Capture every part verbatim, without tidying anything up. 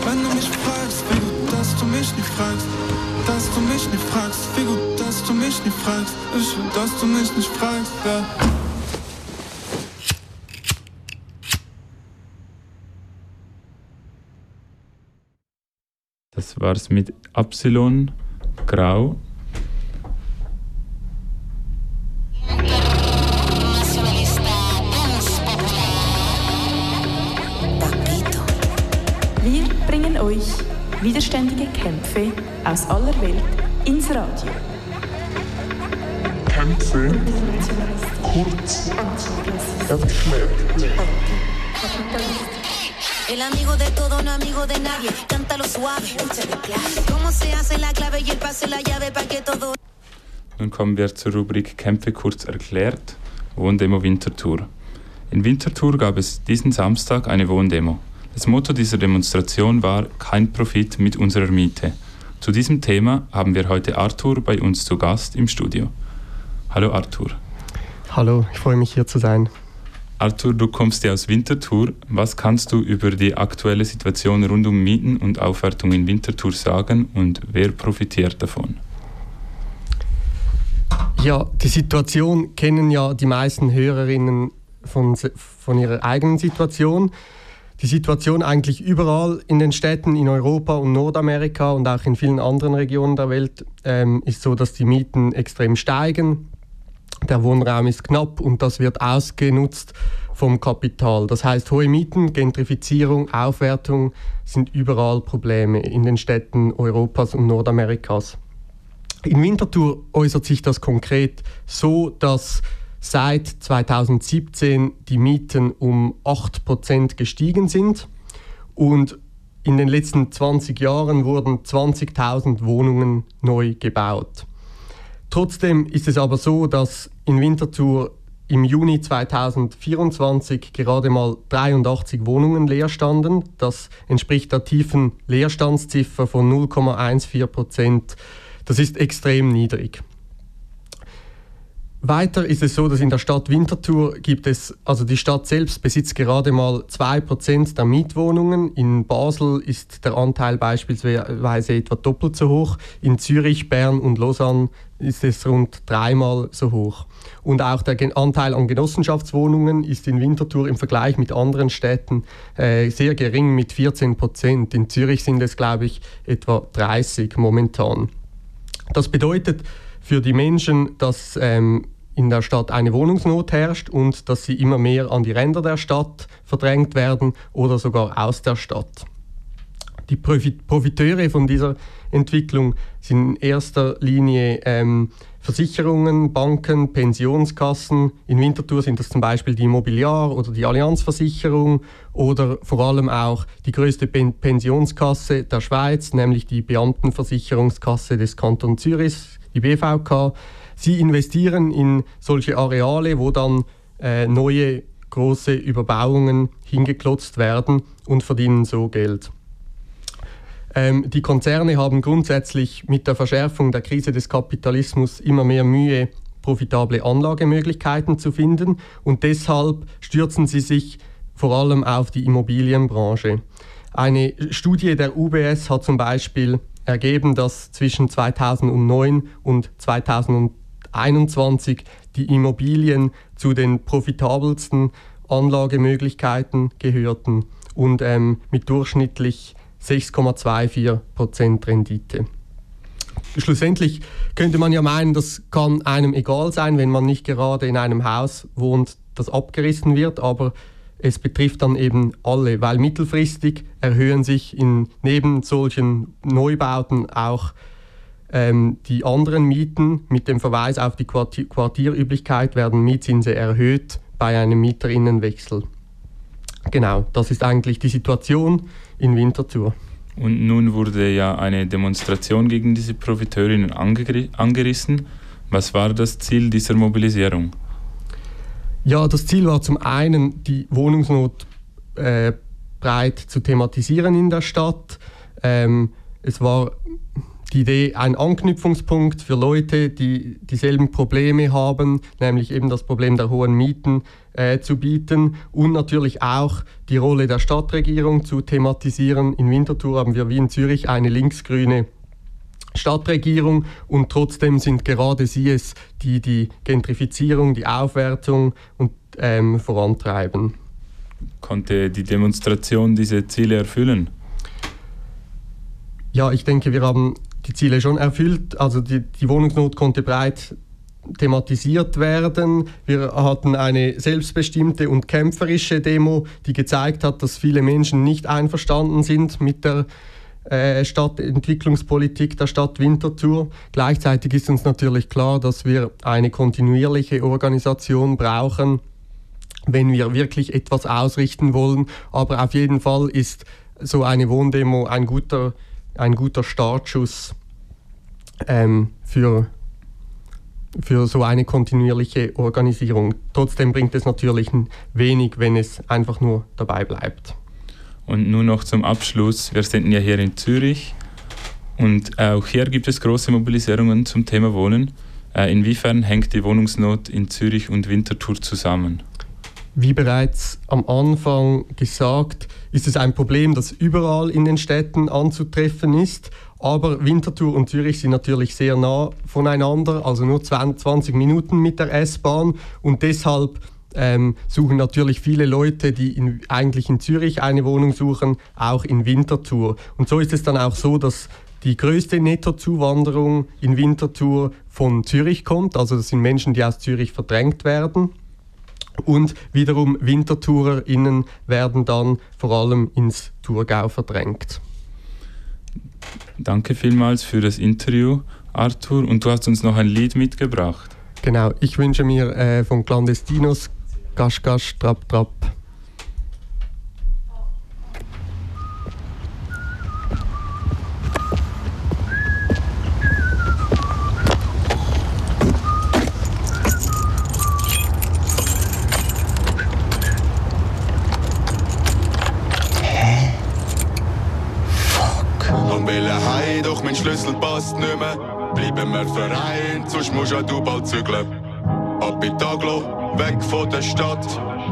Wenn du mich fragst, wie gut, dass du mich nicht fragst, dass du mich nicht fragst, wie gut, dass du mich nicht fragst, ich will, dass du mich nicht fragst, ja. Das war's mit Absilon, Grau. Wir bringen euch widerständige Kämpfe aus aller Welt ins Radio. Kämpfe kurz erklärt. El amigo de todo, no amigo de nadie. Cántalo suave. Cómo se hace la clave y el pase la llave para que todo. Nun kommen wir zur Rubrik Kämpfe kurz erklärt, Wohndemo Winterthur. In Winterthur gab es diesen Samstag eine Wohndemo. Das Motto dieser Demonstration war „Kein Profit mit unserer Miete“. Zu diesem Thema haben wir heute Arthur bei uns zu Gast im Studio. Hallo Arthur. Hallo, ich freue mich hier zu sein. Arthur, du kommst ja aus Winterthur. Was kannst du über die aktuelle Situation rund um Mieten und Aufwertung in Winterthur sagen und wer profitiert davon? Ja, die Situation kennen ja die meisten Hörerinnen von, von ihrer eigenen Situation. Die Situation eigentlich überall in den Städten in Europa und Nordamerika und auch in vielen anderen Regionen der Welt ähm, ist so, dass die Mieten extrem steigen. Der Wohnraum ist knapp und das wird ausgenutzt vom Kapital. Das heißt, hohe Mieten, Gentrifizierung, Aufwertung sind überall Probleme in den Städten Europas und Nordamerikas. In Winterthur äußert sich das konkret so, dass seit zweitausendsiebzehn die Mieten um acht Prozent gestiegen sind und in den letzten zwanzig Jahren wurden zwanzigtausend Wohnungen neu gebaut. Trotzdem ist es aber so, dass in Winterthur im Juni zweitausendvierundzwanzig gerade mal dreiundachtzig Wohnungen leer standen. Das entspricht der tiefen Leerstandsziffer von null Komma vierzehn Prozent. Das ist extrem niedrig. Weiter ist es so, dass in der Stadt Winterthur gibt es, also die Stadt selbst besitzt gerade mal zwei Prozent der Mietwohnungen. In Basel ist der Anteil beispielsweise etwa doppelt so hoch. In Zürich, Bern und Lausanne ist es rund dreimal so hoch. Und auch der Anteil an Genossenschaftswohnungen ist in Winterthur im Vergleich mit anderen Städten äh, sehr gering mit vierzehn Prozent. In Zürich sind es, glaube ich, etwa dreißig momentan. Das bedeutet für die Menschen, dass ähm, in der Stadt eine Wohnungsnot herrscht und dass sie immer mehr an die Ränder der Stadt verdrängt werden oder sogar aus der Stadt. Die Profiteure von dieser Entwicklung sind in erster Linie ähm, Versicherungen, Banken, Pensionskassen. In Winterthur sind das zum Beispiel die Immobiliar oder die Allianzversicherung oder vor allem auch die größte Pen- Pensionskasse der Schweiz, nämlich die Beamtenversicherungskasse des Kantons Zürich, die B V K. Sie investieren in solche Areale, wo dann äh, neue große Überbauungen hingeklotzt werden und verdienen so Geld. Ähm, die Konzerne haben grundsätzlich mit der Verschärfung der Krise des Kapitalismus immer mehr Mühe, profitable Anlagemöglichkeiten zu finden und deshalb stürzen sie sich vor allem auf die Immobilienbranche. Eine Studie der U B S hat zum Beispiel ergeben, dass zwischen zweitausendneun und zweitausendeinundzwanzig die Immobilien zu den profitabelsten Anlagemöglichkeiten gehörten und ähm, mit durchschnittlich sechs Komma vierundzwanzig Prozent Rendite. Schlussendlich könnte man ja meinen, das kann einem egal sein, wenn man nicht gerade in einem Haus wohnt, das abgerissen wird, aber es betrifft dann eben alle, weil mittelfristig erhöhen sich in, neben solchen Neubauten auch ähm, die anderen Mieten. Mit dem Verweis auf die Quartier- Quartierüblichkeit werden Mietzinse erhöht bei einem Mieterinnenwechsel. Genau, das ist eigentlich die Situation in Winterthur. Und nun wurde ja eine Demonstration gegen diese Profiteurinnen angegr- angerissen. Was war das Ziel dieser Mobilisierung? Ja, das Ziel war zum einen, die Wohnungsnot äh, breit zu thematisieren in der Stadt. Ähm, es war die Idee, ein Anknüpfungspunkt für Leute, die dieselben Probleme haben, nämlich eben das Problem der hohen Mieten, äh, zu bieten und natürlich auch die Rolle der Stadtregierung zu thematisieren. In Winterthur haben wir wie in Zürich eine linksgrüne Stadtregierung und trotzdem sind gerade sie es, die die Gentrifizierung, die Aufwertung und, ähm, vorantreiben. Konnte die Demonstration diese Ziele erfüllen? Ja, ich denke, wir haben die Ziele schon erfüllt. Also die, die Wohnungsnot konnte breit thematisiert werden. Wir hatten eine selbstbestimmte und kämpferische Demo, die gezeigt hat, dass viele Menschen nicht einverstanden sind mit der äh, Stadtentwicklungspolitik der Stadt Winterthur. Gleichzeitig ist uns natürlich klar, dass wir eine kontinuierliche Organisation brauchen, wenn wir wirklich etwas ausrichten wollen. Aber auf jeden Fall ist so eine Wohndemo ein guter, ein guter Startschuss ähm, für für so eine kontinuierliche Organisierung. Trotzdem bringt es natürlich wenig, wenn es einfach nur dabei bleibt. Und nur noch zum Abschluss, wir sind ja hier in Zürich und auch hier gibt es große Mobilisierungen zum Thema Wohnen. Äh, inwiefern hängt die Wohnungsnot in Zürich und Winterthur zusammen? Wie bereits am Anfang gesagt, ist es ein Problem, das überall in den Städten anzutreffen ist. Aber Winterthur und Zürich sind natürlich sehr nah voneinander, also nur zwanzig Minuten mit der S-Bahn. Und deshalb ähm, suchen natürlich viele Leute, die in, eigentlich in Zürich eine Wohnung suchen, auch in Winterthur. Und so ist es dann auch so, dass die größte Nettozuwanderung in Winterthur von Zürich kommt. Also das sind Menschen, die aus Zürich verdrängt werden. Und wiederum WinterthurerInnen werden dann vor allem ins Thurgau verdrängt. Danke vielmals für das Interview, Arthur. Und du hast uns noch ein Lied mitgebracht. Genau, ich wünsche mir äh, von Clandestinos Gasch Gasch Trap Trap. Doch mein Schlüssel passt nicht mehr. Bleiben wir vereint, sonst musst ja du bald zügeln. Ab in Taglo, weg von der Stadt.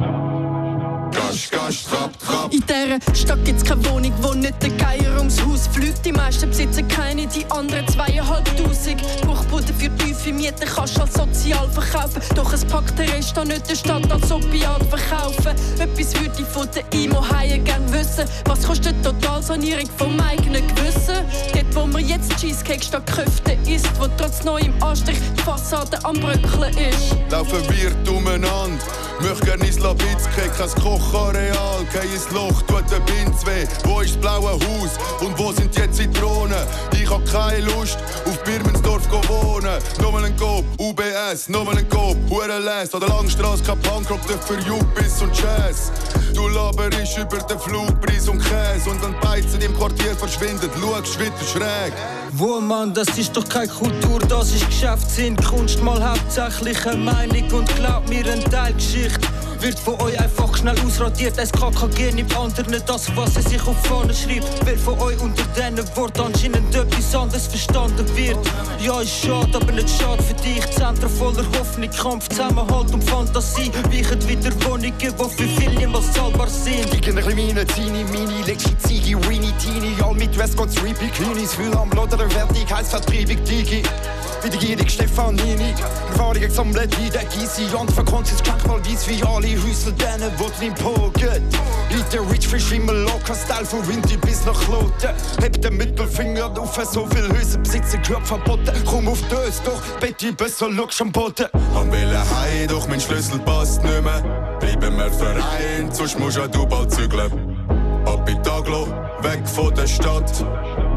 Gasch, gasch, trapp, trapp. In dieser Stadt gibt's keine Wohnung, wo nicht der Geier ums Haus fliegt. Die meisten besitzen keine, die anderen zweieinhalbtausend. Bruchbude für tiefe Miete kannst du als sozial verkaufen. Doch es packt der Rest an nicht der Stadt als Opiat verkaufen. Etwas würde ich von der I M O Haien gern wissen. Was kostet Totalsanierung vom eigenen Gewissen? Dort, wo man jetzt Cheesecake statt Köfte isst, wo trotz neuem Anstrich die Fassade am Bröckeln ist. Laufen wir umeinander, möcht gern ins Labitzke, kein Kochareal, kein ins Loch, tut der Binz weh. Wo ist das blaue Haus und wo sind die Zitronen? Ich hab keine Lust, auf Birmensdorf zu wohnen. Nochmal ein Coop, U B S, nochmal ein Coop, Hurenläs. An der Langstrasse kein Punkrock, für Juppis und Jazz. Du laberst über den Flugpreis und Käse und dann Beizen im Quartier verschwindet, schaust wieder schräg. Wohlmann, das ist doch keine Kultur, das ist Geschäftssinn. Kunst mal hauptsächlich eine Meinung und glaub mir, ein Teil Geschichte wird von euch einfach schnell ausradiert. Es K K G nimmt anderen das, was er sich auf die Fahne schreibt. Wer von euch unter diesen Worten anscheinend etwas anderes verstanden wird. Ja, ist schade, aber nicht schade für dich. Zentren voller Hoffnung, Kampf, Zusammenhalt und Fantasie weichen wieder Wohnungen, die für viele niemals zahlbar sind. Ich bin ein kleiner Teenie, Mini, Lexi, Zigi, Weenie, Teenie. All mit Westcoats, Three Bikinis. Viel am Blut oder Wertung heisst Vertriebung, Digi. Wie die Gierig Stefanini. Erfahrungen gesammelt wie der Gysi. Andere Konzis krank mal weiss wie alle Hüssel, denen wo drin poget. Liegt der Rich Fish immer locker, Style von Windy bis nach Kloten. Hebt den Mittelfinger auf, so viel Häuser besitzen, Club verboten. Komm auf Dös, doch Betty besser, look am Boden. Am Wille heim, doch mein Schlüssel passt nicht mehr. Bleiben wir vereint, sonst musst ja du bald zügeln. Ab in Taglo, weg von der Stadt.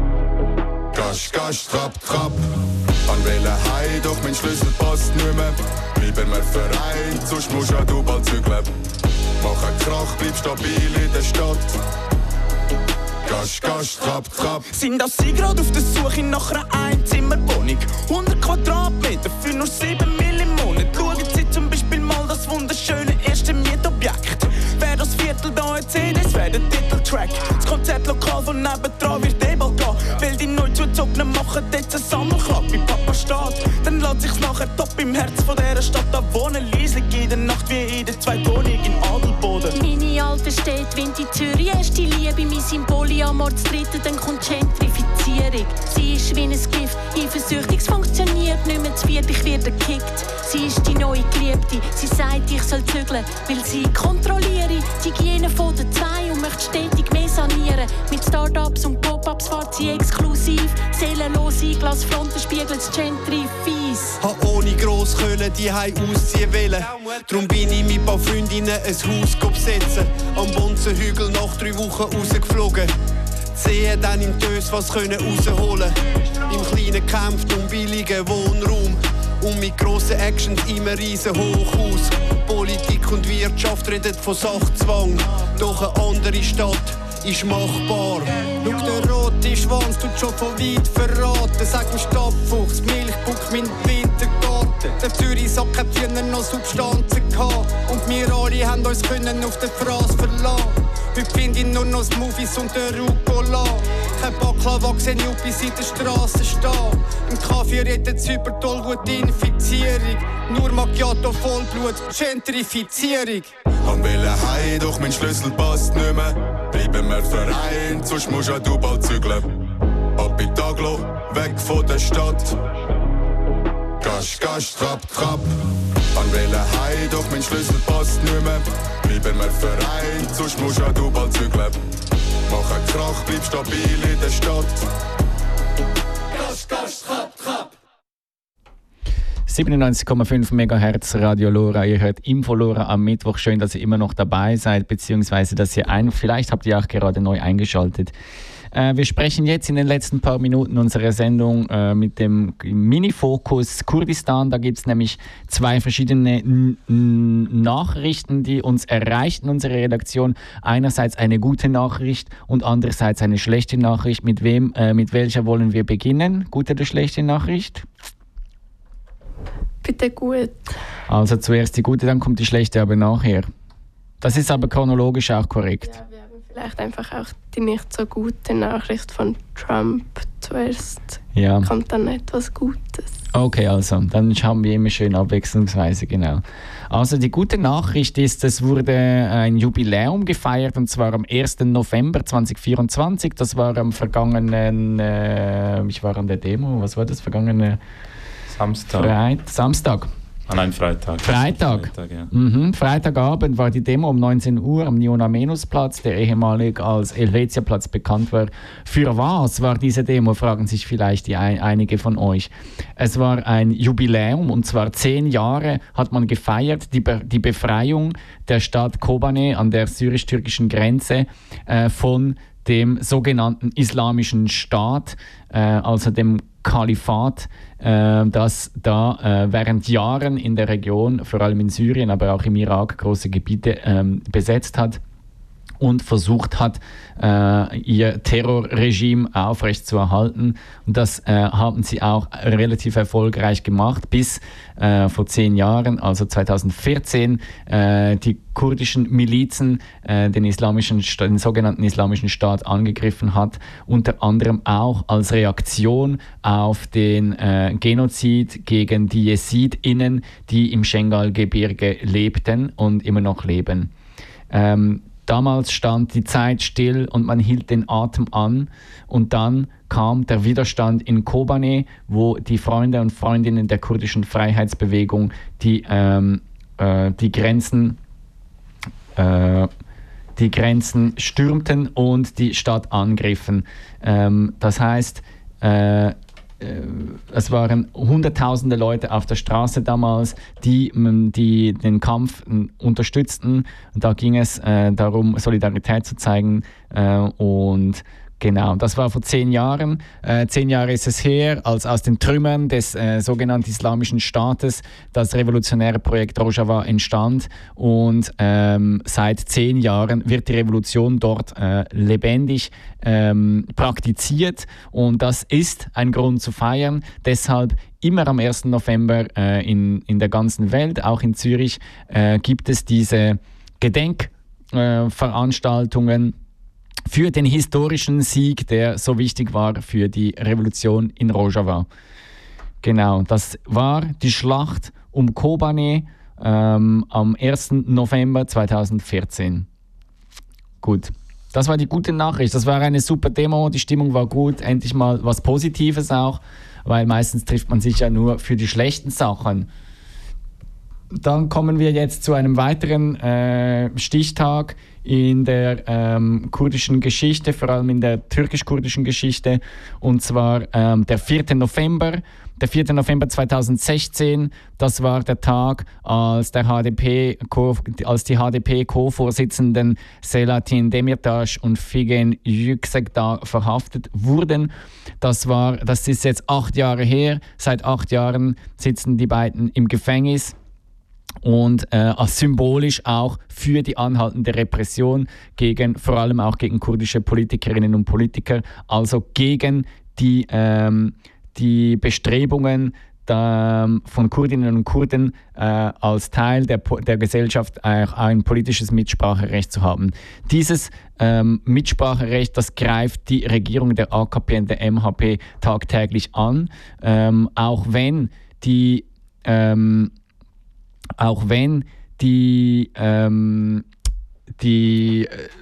Gasch, gasch, trapp, trapp. An Wille heim, doch mein Schlüssel passt nicht mehr. Bleiben wir vereint, sonst musst ja du bald zügeln. Mach einen Krach, bleib stabil in der Stadt. Gasch, gasch, trapp, trapp. Sind auch Sie gerade auf der Suche nach einer Einzimmerwohnung? hundert Quadratmeter für nur sieben Mille im Monat. Schauen Sie zum Beispiel mal das wunderschöne erste Mietobjekt. Wer das Viertel da erzählt, es wäre der Titel Track. Das Konzertlokal von nebendran wird eh bald gehen. Weil die neu zugezogenen machen jetzt einen Sammelklapp bei Papa steht. Dann lässt sich's nachher top im Herz von dieser Stadt da wohnen. Lieslig in der Nacht wie in der Zweitwohnung in Adelboden. Meine alte Stadt, Wind in Zürich, erste Liebe, mein Symbol, Amor, das dritte, dann kommt Gentrifizierung. Sie ist wie ein Gift, eifersüchtig, es funktioniert nicht mehr, zu viert, ich werde gekickt. Sie ist die neue Geliebte, sie sagt, ich soll zügeln, weil sie kontrolliere die Hygiene von den zwei und möchte stetig mehr sanieren. Mit Start-ups und Pop-ups fährt sie exklusiv, seelenlose Glasfronten spiegelt das Gentry fies. Ha ohne gross können die Hause ausziehen wollen. Drum bin ich mit paar Freundinnen ein Haus besetzen. Am Bonzenhügel nach drei Wochen rausgeflogen. Sehen dann im Dös was können rausholen. Im Kleinen kämpft um billigen Wohnraum. Und mit grossen Actions immer riesen Hochhaus. Politik und Wirtschaft reden von Sachzwang. Doch eine andere Stadt ist machbar. Schau, der rote Schwanz tut schon von weit verraten. Sag mir Stadtfuchs, Milchbuch, mein Wintergarten. Der Zürich-Sack hat früher noch Substanzen gehabt. Und wir alle haben uns können auf der Straße verlassen. Heute finde ich nur noch Smoothies und den Rucola. Kein Baklava gesehen, Juppis in der Straße stehen. Im Kaffee redet es über Tollwut-Infizierung. Nur Macchiato, Vollblut, Gentrifizierung. Han will heim, doch mein Schlüssel passt nicht mehr. Bleiben wir vereint, sonst musst auch du bald zügeln. Ab in Taglo, weg von der Stadt. Gasch, gasch, trapp, trapp. Han will heim, doch mein Schlüssel passt nicht mehr. Bleiben wir vereint, sonst musst auch du bald zügeln. Mach einen Krach, bleib stabil in der Stadt. Gasch, gasch, trapp, trapp. siebenundneunzig Komma fünf Megahertz Radio Lora. Ihr hört Info Lora am Mittwoch. Schön, dass ihr immer noch dabei seid, beziehungsweise dass ihr ein, vielleicht habt ihr auch gerade neu eingeschaltet. Äh, wir sprechen jetzt in den letzten paar Minuten unserer Sendung äh, mit dem Mini-Fokus Kurdistan. Da gibt es nämlich zwei verschiedene N- N- Nachrichten, die uns erreichten, unsere Redaktion. Einerseits eine gute Nachricht und andererseits eine schlechte Nachricht. Mit wem, äh, mit welcher wollen wir beginnen? Gute oder schlechte Nachricht? Bitte gut. Also zuerst die gute, dann kommt die schlechte, aber nachher. Das ist aber chronologisch auch korrekt. Ja, wir haben vielleicht einfach auch die nicht so gute Nachricht von Trump zuerst. Ja. Kommt dann etwas Gutes. Okay, also, dann schauen wir immer schön abwechslungsweise, genau. Also die gute Nachricht ist, es wurde ein Jubiläum gefeiert, und zwar am ersten November zweitausendvierundzwanzig. Das war am vergangenen, äh, ich war an der Demo, was war das, vergangene Samstag. Freit- Samstag. Ah nein, Freitag. Freitag. Freitag, ja. Mhm. Freitagabend war die Demo um neunzehn Uhr am Niona-Menus-Platz, der ehemalig als Helvetia-Platz bekannt war. Für was war diese Demo, fragen sich vielleicht die ein, einige von euch. Es war ein Jubiläum, und zwar zehn Jahre hat man gefeiert, die, Be- die Befreiung der Stadt Kobane an der syrisch-türkischen Grenze äh, von dem sogenannten Islamischen Staat, äh, also dem Kalifat, äh, das da äh, während Jahren in der Region, vor allem in Syrien, aber auch im Irak, große Gebiete ähm, besetzt hat und versucht hat, äh, ihr Terrorregime aufrechtzuerhalten. Und das äh, haben sie auch relativ erfolgreich gemacht, bis äh, vor zehn Jahren, also zweitausendvierzehn, äh, die kurdischen Milizen äh, den, islamischen, den sogenannten Islamischen Staat angegriffen hat, unter anderem auch als Reaktion auf den äh, Genozid gegen die JesidInnen, die im Schengal-Gebirge lebten und immer noch leben. Ähm, Damals stand die Zeit still und man hielt den Atem an, und dann kam der Widerstand in Kobane, wo die Freunde und Freundinnen der kurdischen Freiheitsbewegung die, ähm, äh, die, Grenzen, äh, die Grenzen stürmten und die Stadt angriffen. Ähm, das heißt, äh, es waren hunderttausende Leute auf der Straße damals, die, die den Kampf unterstützten. Da ging es äh, darum, Solidarität zu zeigen. Äh, und genau, das war vor zehn Jahren. Äh, zehn Jahre ist es her, als aus den Trümmern des äh, sogenannten Islamischen Staates das revolutionäre Projekt Rojava entstand. Und ähm, seit zehn Jahren wird die Revolution dort äh, lebendig ähm, praktiziert. Und das ist ein Grund zu feiern. Deshalb immer am ersten November äh, in, in der ganzen Welt, auch in Zürich, äh, gibt es diese Gedenkveranstaltungen. Äh, für den historischen Sieg, der so wichtig war für die Revolution in Rojava. Genau, das war die Schlacht um Kobane ähm, am ersten November zweitausendvierzehn. Gut, das war die gute Nachricht. Das war eine super Demo, die Stimmung war gut, endlich mal was Positives auch, weil meistens trifft man sich ja nur für die schlechten Sachen. Dann kommen wir jetzt zu einem weiteren äh, Stichtag in der ähm, kurdischen Geschichte, vor allem in der türkisch-kurdischen Geschichte, und zwar ähm, der vierten November. Der vierten November zweitausendsechzehn, das war der Tag, als, der H D P, als die H D P-Co-Vorsitzenden Selahattin Demirtas und Figen Yüksekdağ verhaftet wurden. Das, war, das ist jetzt acht Jahre her. Seit acht Jahren sitzen die beiden im Gefängnis. Und äh, symbolisch auch für die anhaltende Repression gegen, vor allem auch gegen kurdische Politikerinnen und Politiker, also gegen die, ähm, die Bestrebungen der, von Kurdinnen und Kurden äh, als Teil der, der Gesellschaft auch ein politisches Mitspracherecht zu haben. Dieses ähm, Mitspracherecht, das greift die Regierung der A K P und der M H P tagtäglich an, ähm, auch wenn die ähm, Auch wenn die, ähm, die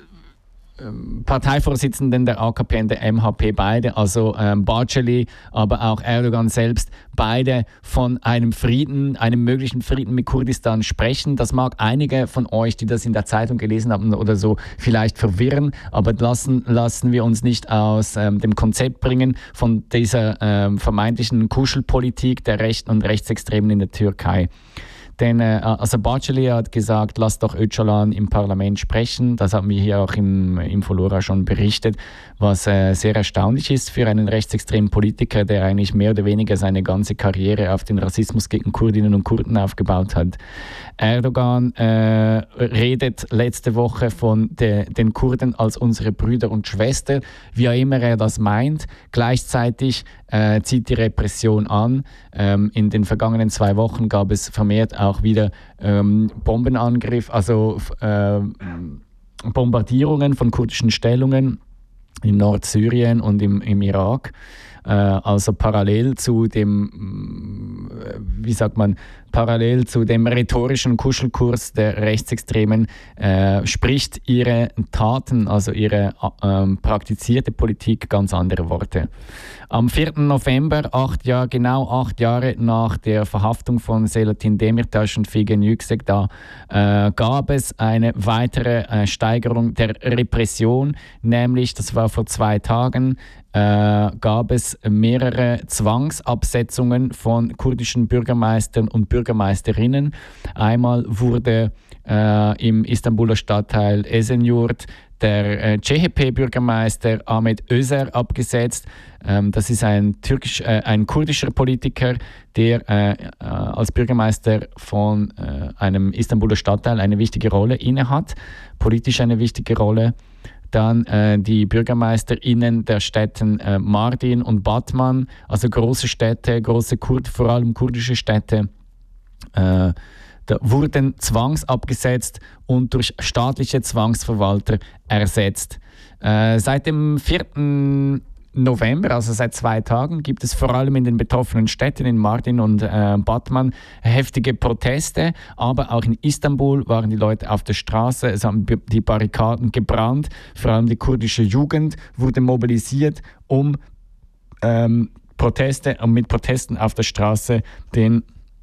äh, Parteivorsitzenden der A K P und der M H P beide, also ähm, Bahçeli, aber auch Erdogan selbst, beide von einem Frieden, einem möglichen Frieden mit Kurdistan sprechen. Das mag einige von euch, die das in der Zeitung gelesen haben oder so, vielleicht verwirren, aber lassen, lassen wir uns nicht aus ähm, dem Konzept bringen von dieser ähm, vermeintlichen Kuschelpolitik der Rechten und Rechtsextremen in der Türkei. Denn äh, also Bahçeli hat gesagt, lasst doch Öcalan im Parlament sprechen. Das haben wir hier auch im Infolora schon berichtet, was äh, sehr erstaunlich ist für einen rechtsextremen Politiker, der eigentlich mehr oder weniger seine ganze Karriere auf den Rassismus gegen Kurdinnen und Kurden aufgebaut hat. Erdogan äh, redet letzte Woche von de, den Kurden als unsere Brüder und Schwestern, wie auch immer er das meint. Gleichzeitig äh, zieht die Repression an. Ähm, in den vergangenen zwei Wochen gab es vermehrt auch wieder ähm, Bombenangriff, also äh, Bombardierungen von kurdischen Stellungen in Nordsyrien und im, im Irak. Äh, also parallel zu dem, wie sagt man, parallel zu dem rhetorischen Kuschelkurs der Rechtsextremen äh, spricht ihre Taten, also ihre äh, praktizierte Politik ganz andere Worte. Am vierten November, acht Jahr, genau acht Jahre nach der Verhaftung von Selahattin Demirtas und Figen Yüksekdağ, äh, gab es eine weitere äh, Steigerung der Repression, nämlich, das war vor zwei Tagen, äh, gab es mehrere Zwangsabsetzungen von kurdischen Bürgermeistern und Bürgermeisterinnen. Einmal wurde äh, im Istanbuler Stadtteil Esenyurt der äh, C H P-Bürgermeister Ahmet Özer abgesetzt. Ähm, das ist ein, türkisch, äh, ein kurdischer Politiker, der äh, äh, als Bürgermeister von äh, einem Istanbuler Stadtteil eine wichtige Rolle innehat, politisch eine wichtige Rolle. Dann äh, die BürgermeisterInnen der Städten äh, Mardin und Batman, also große Städte, große Kurd, vor allem kurdische Städte, äh, da wurden zwangsabgesetzt und durch staatliche Zwangsverwalter ersetzt. Äh, seit dem vierten November, also seit zwei Tagen, gibt es vor allem in den betroffenen Städten in Mardin und äh, Batman heftige Proteste, aber auch in Istanbul waren die Leute auf der Straße, es haben die Barrikaden gebrannt, vor allem die kurdische Jugend wurde mobilisiert, um ähm, Proteste und mit Protesten auf der Straße den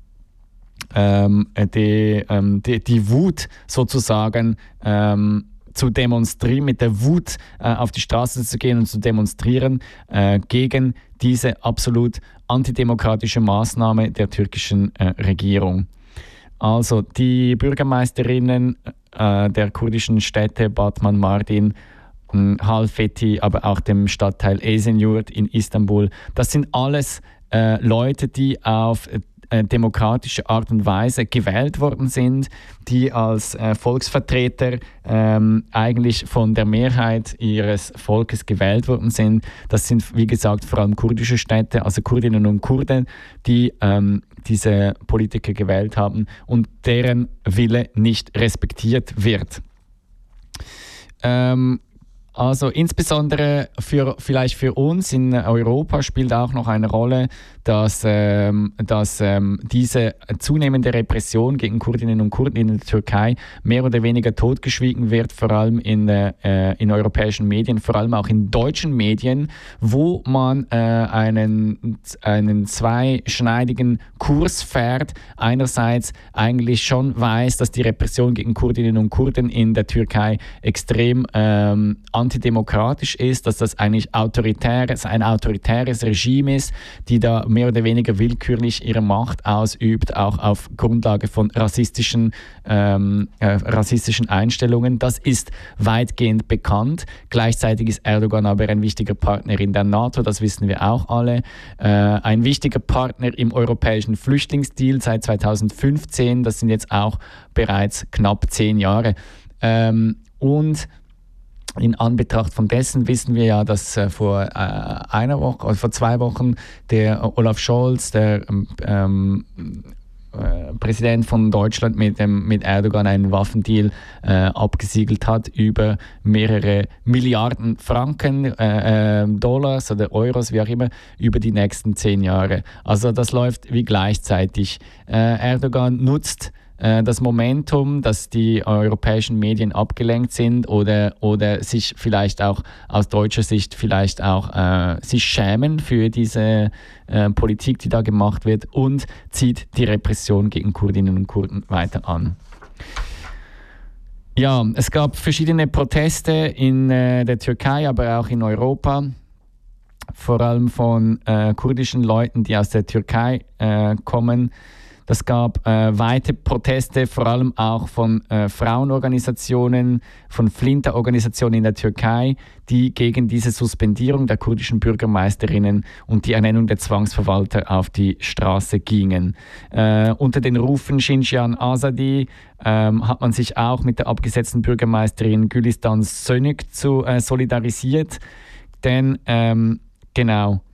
ähm, die, ähm, die, die Wut sozusagen ähm, zu demonstrieren, mit der Wut äh, auf die Straße zu gehen und zu demonstrieren äh, gegen diese absolut antidemokratische Maßnahme der türkischen äh, Regierung. Also die Bürgermeisterinnen äh, der kurdischen Städte Batman, Mardin, Halfeti, aber auch dem Stadtteil Esenyurt in Istanbul, das sind alles äh, Leute, die auf demokratische Art und Weise gewählt worden sind, die als äh, Volksvertreter ähm, eigentlich von der Mehrheit ihres Volkes gewählt worden sind. Das sind, wie gesagt, vor allem kurdische Städte, also Kurdinnen und Kurden, die ähm, diese Politiker gewählt haben und deren Wille nicht respektiert wird. Ähm, Also insbesondere für, vielleicht für uns in Europa spielt auch noch eine Rolle, dass, ähm, dass ähm, diese zunehmende Repression gegen Kurdinnen und Kurden in der Türkei mehr oder weniger totgeschwiegen wird, vor allem in, äh, in europäischen Medien, vor allem auch in deutschen Medien, wo man äh, einen, einen zweischneidigen Kurs fährt. Einerseits eigentlich schon weiß, dass die Repression gegen Kurdinnen und Kurden in der Türkei extrem ähm, antidemokratisch ist, dass das eigentlich autoritäres, ein autoritäres Regime ist, die da mehr oder weniger willkürlich ihre Macht ausübt, auch auf Grundlage von rassistischen, ähm, äh, rassistischen Einstellungen. Das ist weitgehend bekannt. Gleichzeitig ist Erdogan aber ein wichtiger Partner in der NATO, das wissen wir auch alle. Äh, ein wichtiger Partner im europäischen Flüchtlingsdeal seit zweitausendfünfzehn, das sind jetzt auch bereits knapp zehn Jahre. Ähm, und in Anbetracht von dessen wissen wir ja, dass äh, vor äh, einer Woche, also vor zwei Wochen der äh, Olaf Scholz, der ähm, äh, Präsident von Deutschland, mit, dem, mit Erdogan einen Waffendeal äh, abgesiegelt hat über mehrere Milliarden Franken, äh, äh, Dollars oder Euros, wie auch immer, über die nächsten zehn Jahre. Also das läuft wie gleichzeitig. Äh, Erdogan nutzt das Momentum, dass die europäischen Medien abgelenkt sind oder, oder sich vielleicht auch aus deutscher Sicht vielleicht auch äh, sich schämen für diese äh, Politik, die da gemacht wird, und zieht die Repression gegen Kurdinnen und Kurden weiter an. Ja, es gab verschiedene Proteste in äh, der Türkei, aber auch in Europa, vor allem von äh, kurdischen Leuten, die aus der Türkei äh, kommen. Es gab äh, weite Proteste, vor allem auch von äh, Frauenorganisationen, von Flinter-Organisationen in der Türkei, die gegen diese Suspendierung der kurdischen Bürgermeisterinnen und die Ernennung der Zwangsverwalter auf die Straße gingen. Äh, unter den Rufen Şincan Azadi ähm, hat man sich auch mit der abgesetzten Bürgermeisterin Gülistan Sönük zu, äh, solidarisiert. Denn, ähm, genau,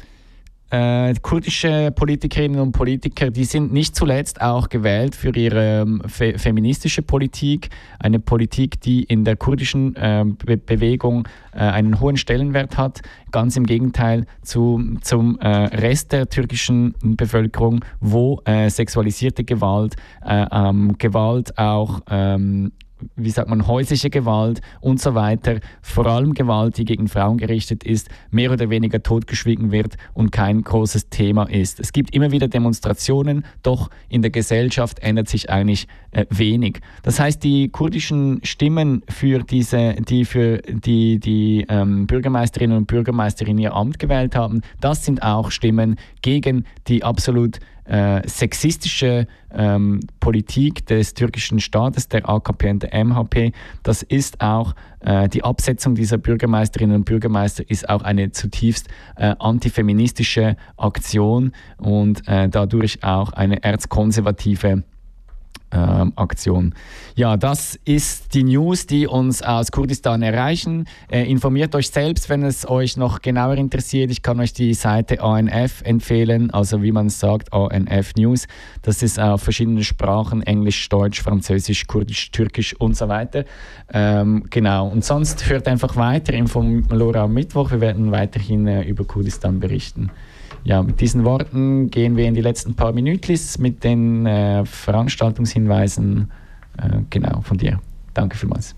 Äh, kurdische Politikerinnen und Politiker, die sind nicht zuletzt auch gewählt für ihre fe- feministische Politik, eine Politik, die in der kurdischen äh, Be- Bewegung äh, einen hohen Stellenwert hat, ganz im Gegenteil zu, zum äh, Rest der türkischen Bevölkerung, wo äh, sexualisierte Gewalt, äh, ähm, Gewalt auch ähm, wie sagt man, häusliche Gewalt und so weiter, vor allem Gewalt, die gegen Frauen gerichtet ist, mehr oder weniger totgeschwiegen wird und kein großes Thema ist. Es gibt immer wieder Demonstrationen, doch in der Gesellschaft ändert sich eigentlich äh, wenig. Das heißt, die kurdischen Stimmen, für diese, die für die, die ähm, Bürgermeisterinnen und Bürgermeister in ihr Amt gewählt haben, das sind auch Stimmen gegen die absolut Äh, sexistische ähm, Politik des türkischen Staates, der A K P und der M H P. Das ist auch, äh, die Absetzung dieser Bürgermeisterinnen und Bürgermeister ist auch eine zutiefst äh, antifeministische Aktion und äh, dadurch auch eine erzkonservative Ähm, Aktion. Ja, das ist die News, die uns aus Kurdistan erreichen. Äh, informiert euch selbst, wenn es euch noch genauer interessiert. Ich kann euch die Seite A N F empfehlen, also wie man es sagt, A N F News. Das ist auf verschiedenen Sprachen, Englisch, Deutsch, Französisch, Kurdisch, Türkisch und so weiter. Ähm, genau, und sonst hört einfach weiter im Lora am Mittwoch. Wir werden weiterhin äh, über Kurdistan berichten. Ja, mit diesen Worten gehen wir in die letzten paar Minütlis mit den äh, Veranstaltungshinweisen äh, genau von dir. Danke vielmals.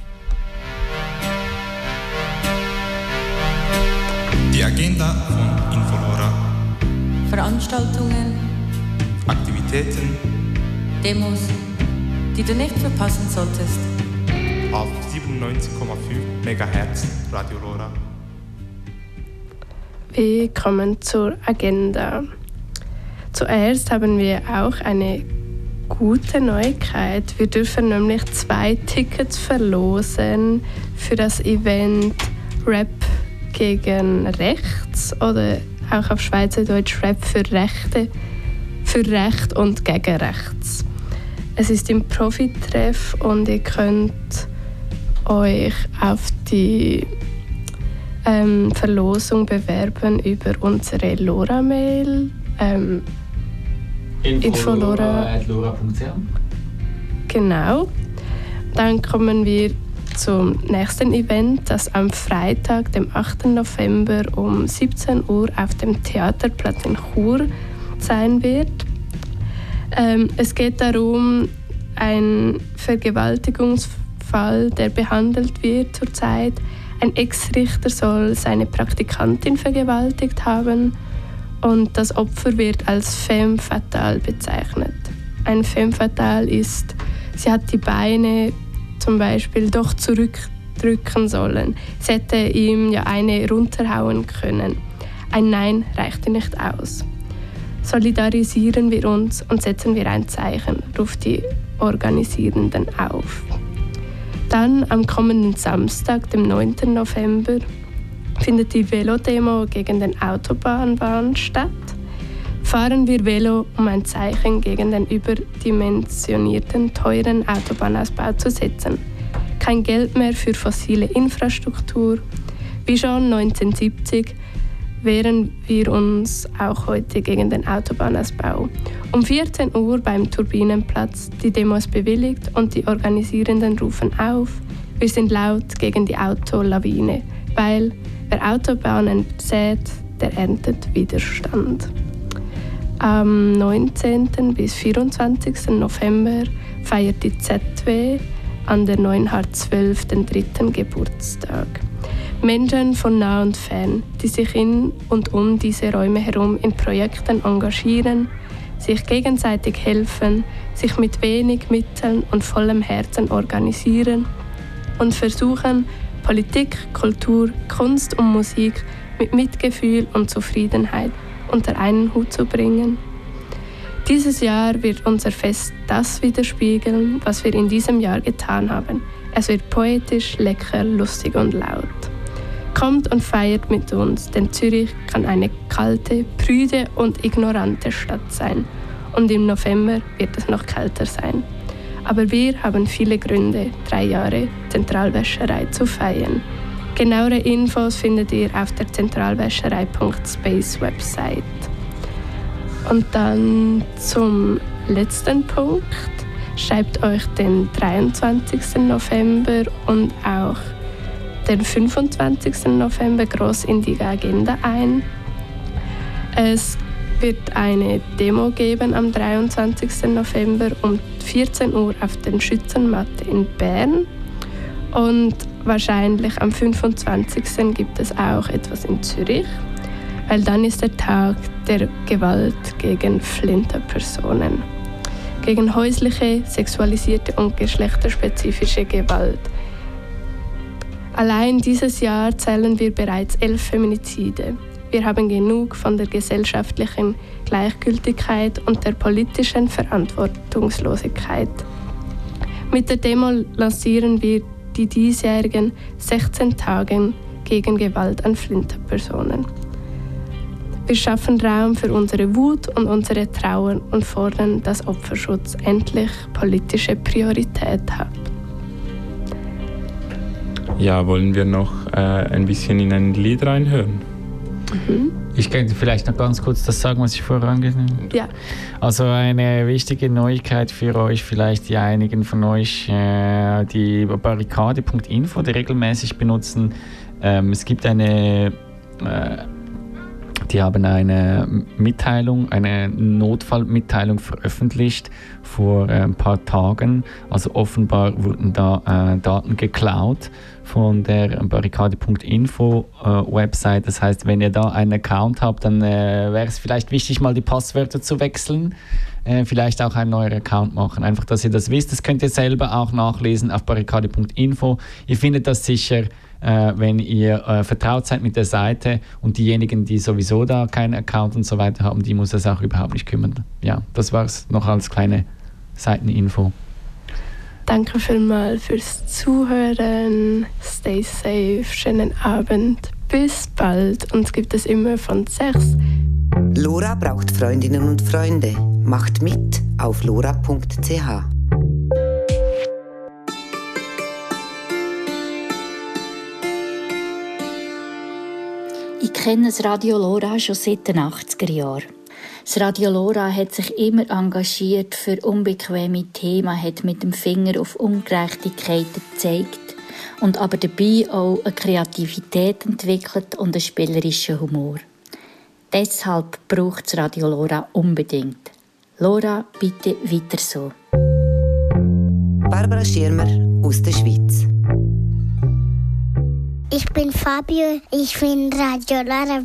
Die Agenda von Infolora. Veranstaltungen, Aktivitäten, Demos, die du nicht verpassen solltest. Auf siebenundneunzig Komma fünf Megahertz Radio Lora. Wir kommen zur Agenda. Zuerst haben wir auch eine gute Neuigkeit. Wir dürfen nämlich zwei Tickets verlosen für das Event Rap gegen Rechts oder auch auf Schweizerdeutsch Rap für Rechte, für Recht und gegen Rechts. Es ist im Profitreff und ihr könnt euch auf die Ähm, Verlosung bewerben über unsere Lora-Mail. Ähm, Infolora punkt c h. Genau. Dann kommen wir zum nächsten Event, das am Freitag, dem achten November um siebzehn Uhr auf dem Theaterplatz in Chur sein wird. Ähm, es geht darum, ein Vergewaltigungsfall, der behandelt wird zurzeit. Ein Ex-Richter soll seine Praktikantin vergewaltigt haben und das Opfer wird als femme fatale bezeichnet. Ein femme fatale ist, sie hat die Beine zum Beispiel doch zurückdrücken sollen. Sie hätte ihm ja eine runterhauen können. Ein Nein reichte nicht aus. Solidarisieren wir uns und setzen wir ein Zeichen, ruft die Organisierenden auf. Dann am kommenden Samstag, dem neunten November, findet die Velodemo gegen den Autobahnbahn statt. Fahren wir Velo, um ein Zeichen gegen den überdimensionierten, teuren Autobahnausbau zu setzen. Kein Geld mehr für fossile Infrastruktur. Wie schon neunzehnhundertsiebzig wehren wir uns auch heute gegen den Autobahnausbau. Um vierzehn Uhr beim Turbinenplatz, die Demo ist bewilligt und die Organisierenden rufen auf, wir sind laut gegen die Autolawine, weil wer Autobahnen sät, der erntet Widerstand. Am neunzehnten bis vierundzwanzigsten November feiert die Z W an der neun H zwölf den dritten Geburtstag. Menschen von nah und fern, die sich in und um diese Räume herum in Projekten engagieren, sich gegenseitig helfen, sich mit wenig Mitteln und vollem Herzen organisieren und versuchen, Politik, Kultur, Kunst und Musik mit Mitgefühl und Zufriedenheit unter einen Hut zu bringen. Dieses Jahr wird unser Fest das widerspiegeln, was wir in diesem Jahr getan haben. Es wird poetisch, lecker, lustig und laut. Kommt und feiert mit uns, denn Zürich kann eine kalte, prüde und ignorante Stadt sein. Und im November wird es noch kälter sein. Aber wir haben viele Gründe, drei Jahre Zentralwäscherei zu feiern. Genauere Infos findet ihr auf der zentralwäscherei punkt space Website. Und dann zum letzten Punkt. Schreibt euch den dreiundzwanzigsten November und auch den fünfundzwanzigsten November groß in die Agenda ein. Es wird eine Demo geben am dreiundzwanzigsten November um vierzehn Uhr auf den Schützenmatte in Bern. Und wahrscheinlich am fünfundzwanzigsten gibt es auch etwas in Zürich, weil dann ist der Tag der Gewalt gegen Flinterpersonen. Gegen häusliche, sexualisierte und geschlechterspezifische Gewalt. Allein dieses Jahr zählen wir bereits elf Feminizide. Wir haben genug von der gesellschaftlichen Gleichgültigkeit und der politischen Verantwortungslosigkeit. Mit der Demo lancieren wir die diesjährigen sechzehn Tage gegen Gewalt an Flinterpersonen. Wir schaffen Raum für unsere Wut und unsere Trauer und fordern, dass Opferschutz endlich politische Priorität hat. Ja, wollen wir noch äh, ein bisschen in ein Lied reinhören? Mhm. Ich könnte vielleicht noch ganz kurz das sagen, was ich vorher angesprochen habe. Ja. Also eine wichtige Neuigkeit für euch, vielleicht die einigen von euch, äh, die barrikade punkt info, die regelmäßig benutzen. Ähm, es gibt eine, äh, die haben eine Mitteilung, eine Notfallmitteilung veröffentlicht vor äh, ein paar Tagen. Also offenbar wurden da äh, Daten geklaut von der barrikade punkt info äh, Website. Das heißt, wenn ihr da einen Account habt, dann äh, wäre es vielleicht wichtig, mal die Passwörter zu wechseln. Äh, vielleicht auch einen neuen Account machen. Einfach, dass ihr das wisst. Das könnt ihr selber auch nachlesen auf barrikade punkt info. Ihr findet das sicher, äh, wenn ihr äh, vertraut seid mit der Seite. Und diejenigen, die sowieso da keinen Account und so weiter haben, die muss das auch überhaupt nicht kümmern. Ja, das war es noch als kleine Seiteninfo. Danke vielmals fürs Zuhören. Stay safe, schönen Abend. Bis bald. Uns gibt es immer von sechs. Lora braucht Freundinnen und Freunde. Macht mit auf lora punkt c h. Ich kenne das Radio Lora schon seit den achtziger Jahren. Das Radio Lora hat sich immer engagiert für unbequeme Themen, hat mit dem Finger auf Ungerechtigkeiten gezeigt und aber dabei auch eine Kreativität entwickelt und einen spielerischen Humor. Deshalb braucht es Radio Lora unbedingt. Lora, bitte weiter so. Barbara Schirmer aus der Schweiz. Ich bin Fabio, ich finde Radio Lora